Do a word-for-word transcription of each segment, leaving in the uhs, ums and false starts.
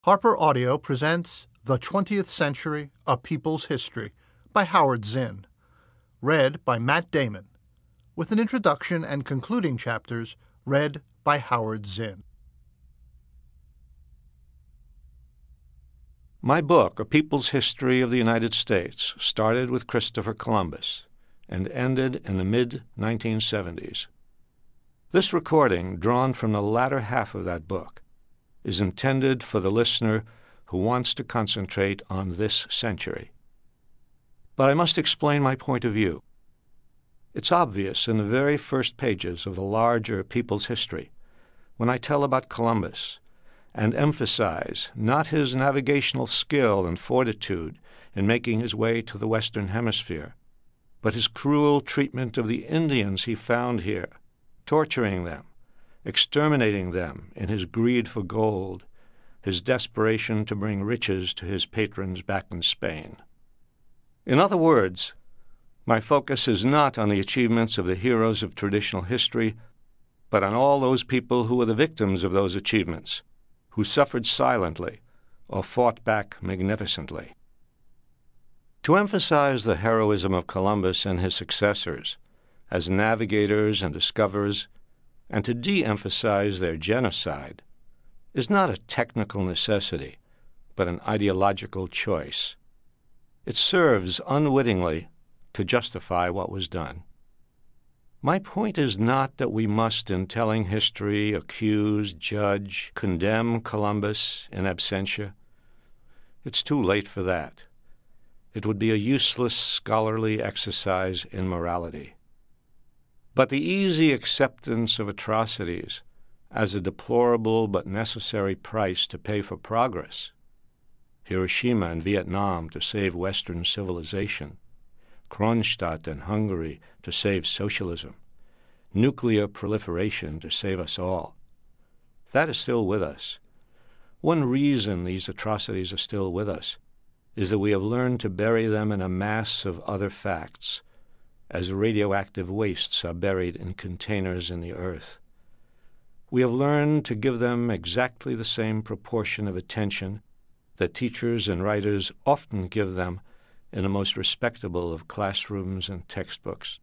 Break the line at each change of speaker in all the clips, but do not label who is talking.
Harper Audio presents The twentieth Century, A People's History by Howard Zinn, read by Matt Damon, with an introduction and concluding chapters read by Howard Zinn.
My book, A People's History of the United States, started with Christopher Columbus and ended in the mid nineteen seventies. This recording, drawn from the latter half of that book, is intended for the listener who wants to concentrate on this century. But I must explain my point of view. It's obvious in the very first pages of the larger People's History when I tell about Columbus and emphasize not his navigational skill and fortitude in making his way to the Western Hemisphere, but his cruel treatment of the Indians he found here, torturing them, exterminating them in his greed for gold, his desperation to bring riches to his patrons back in Spain. In other words, my focus is not on the achievements of the heroes of traditional history, but on all those people who were the victims of those achievements, who suffered silently or fought back magnificently. To emphasize the heroism of Columbus and his successors as navigators and discoverers, and to de-emphasize their genocide, is not a technical necessity, but an ideological choice. It serves unwittingly to justify what was done. My point is not that we must, in telling history, accuse, judge, condemn Columbus in absentia. It's too late for that. It would be a useless scholarly exercise in morality. But the easy acceptance of atrocities as a deplorable but necessary price to pay for progress, Hiroshima and Vietnam to save Western civilization, Kronstadt and Hungary to save socialism, nuclear proliferation to save us all, that is still with us. One reason these atrocities are still with us is that we have learned to bury them in a mass of other facts, as radioactive wastes are buried in containers in the earth. We have learned to give them exactly the same proportion of attention that teachers and writers often give them in the most respectable of classrooms and textbooks.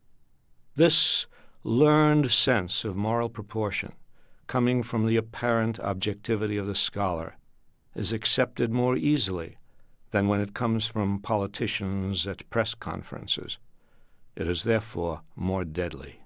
This learned sense of moral proportion, coming from the apparent objectivity of the scholar, is accepted more easily than when it comes from politicians at press conferences. It is therefore more deadly.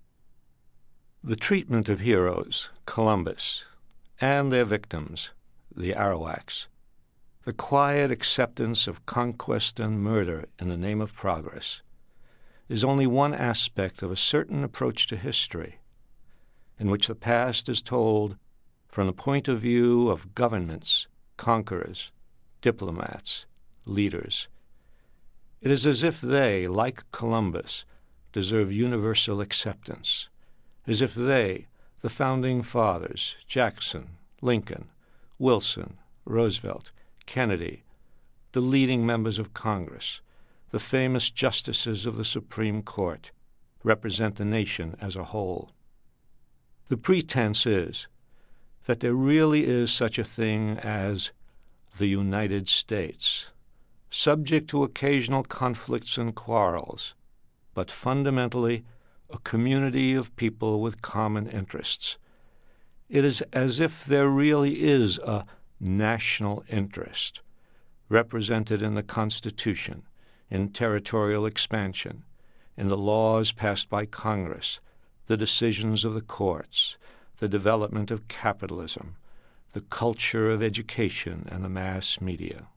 The treatment of heroes, Columbus, and their victims, the Arawaks, the quiet acceptance of conquest and murder in the name of progress, is only one aspect of a certain approach to history, in which the past is told from the point of view of governments, conquerors, diplomats, leaders. It is as if they, like Columbus, deserve universal acceptance, as if they, the founding fathers, Jackson, Lincoln, Wilson, Roosevelt, Kennedy, the leading members of Congress, the famous justices of the Supreme Court, represent the nation as a whole. The pretense is that there really is such a thing as the United States, subject to occasional conflicts and quarrels, but fundamentally a community of people with common interests. It is as if there really is a national interest, represented in the Constitution, in territorial expansion, in the laws passed by Congress, the decisions of the courts, the development of capitalism, the culture of education and the mass media.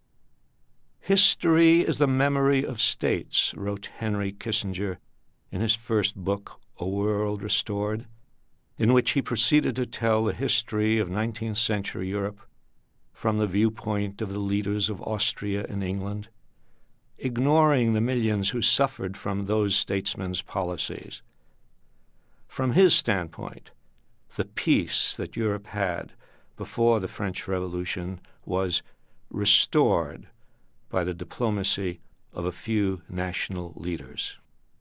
History is the memory of states, wrote Henry Kissinger in his first book, A World Restored, in which he proceeded to tell the history of nineteenth century Europe from the viewpoint of the leaders of Austria and England, ignoring the millions who suffered from those statesmen's policies. From his standpoint, the peace that Europe had before the French Revolution was restored by the diplomacy of a few national leaders.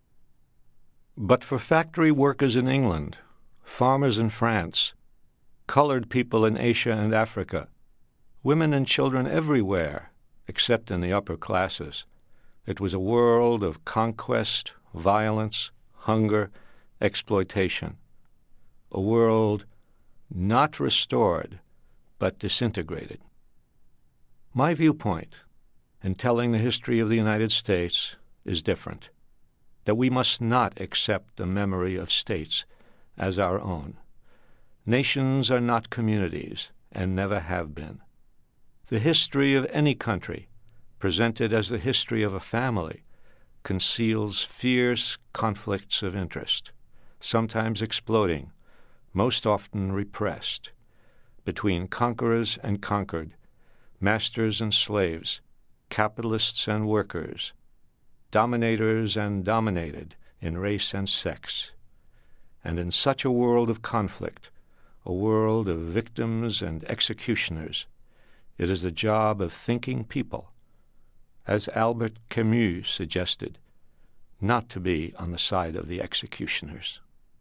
But for factory workers in England, farmers in France, colored people in Asia and Africa, women and children everywhere, except in the upper classes. It was a world of conquest, violence, hunger, exploitation. A world not restored, but disintegrated. My viewpoint in telling the history of the United States is different, that we must not accept the memory of states as our own. Nations are not communities, and never have been. The history of any country, presented as the history of a family, conceals fierce conflicts of interest, sometimes exploding, most often repressed, between conquerors and conquered, masters and slaves, capitalists and workers, dominators and dominated in race and sex. And in such a world of conflict, a world of victims and executioners, it is the job of thinking people, as Albert Camus suggested, not to be on the side of the executioners.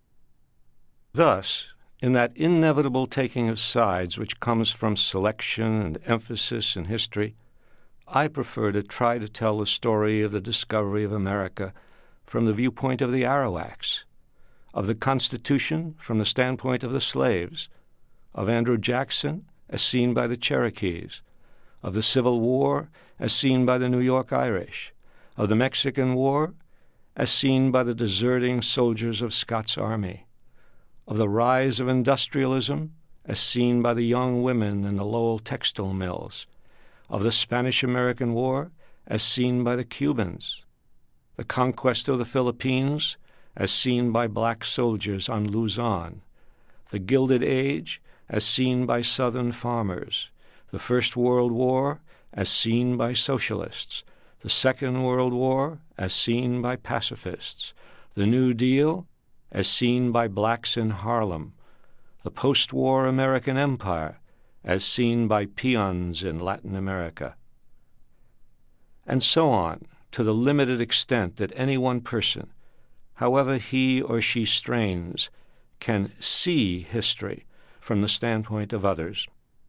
Thus, in that inevitable taking of sides which comes from selection and emphasis in history, I prefer to try to tell the story of the discovery of America from the viewpoint of the Arawaks, of the Constitution from the standpoint of the slaves, of Andrew Jackson as seen by the Cherokees, of the Civil War as seen by the New York Irish, of the Mexican War as seen by the deserting soldiers of Scott's army, of the rise of industrialism as seen by the young women in the Lowell textile mills, of the Spanish-American War as seen by the Cubans, the conquest of the Philippines as seen by black soldiers on Luzon, the Gilded Age as seen by Southern farmers, the First World War as seen by socialists, the Second World War as seen by pacifists, the New Deal as seen by blacks in Harlem, the post-war American Empire as seen by peons in Latin America, and so on to the limited extent that any one person, however he or she strains, can see history from the standpoint of others.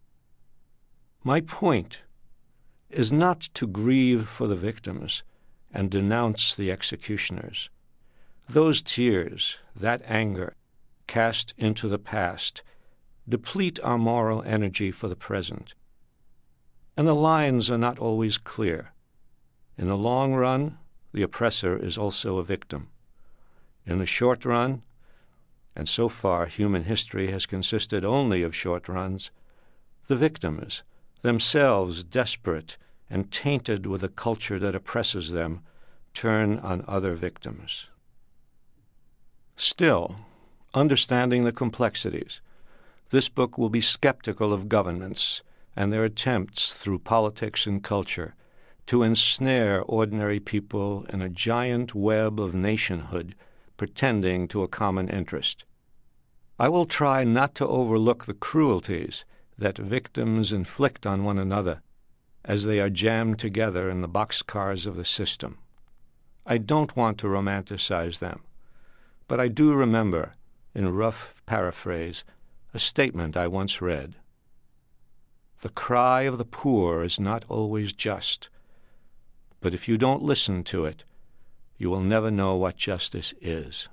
My point is not to grieve for the victims and denounce the executioners. Those tears, that anger, cast into the past, deplete our moral energy for the present. And the lines are not always clear. In the long run, the oppressor is also a victim. In the short run, and so far human history has consisted only of short runs, the victims, themselves desperate and tainted with a culture that oppresses them, turn on other victims. Still, understanding the complexities, this book will be skeptical of governments and their attempts through politics and culture to ensnare ordinary people in a giant web of nationhood pretending to a common interest. I will try not to overlook the cruelties that victims inflict on one another as they are jammed together in the boxcars of the system. I don't want to romanticize them, but I do remember, in rough paraphrase, a statement I once read. The cry of the poor is not always just, but if you don't listen to it, you will never know what justice is.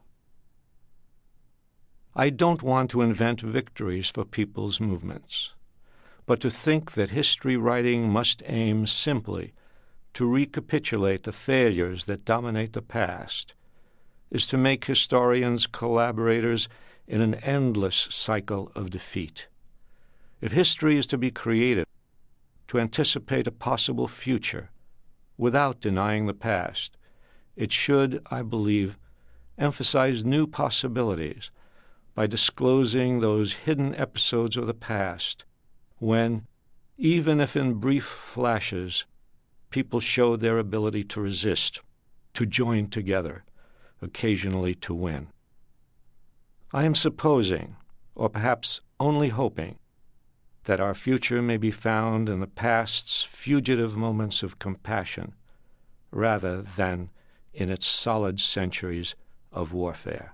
I don't want to invent victories for people's movements, but to think that history writing must aim simply to recapitulate the failures that dominate the past is to make historians collaborators in an endless cycle of defeat. If history is to be created to anticipate a possible future without denying the past, it should, I believe, emphasize new possibilities by disclosing those hidden episodes of the past when, even if in brief flashes, people showed their ability to resist, to join together, occasionally to win. I am supposing, or perhaps only hoping, that our future may be found in the past's fugitive moments of compassion rather than in its solid centuries of warfare.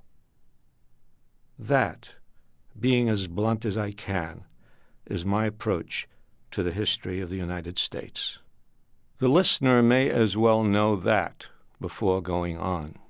That, being as blunt as I can, is my approach to the history of the United States. The listener may as well know that before going on.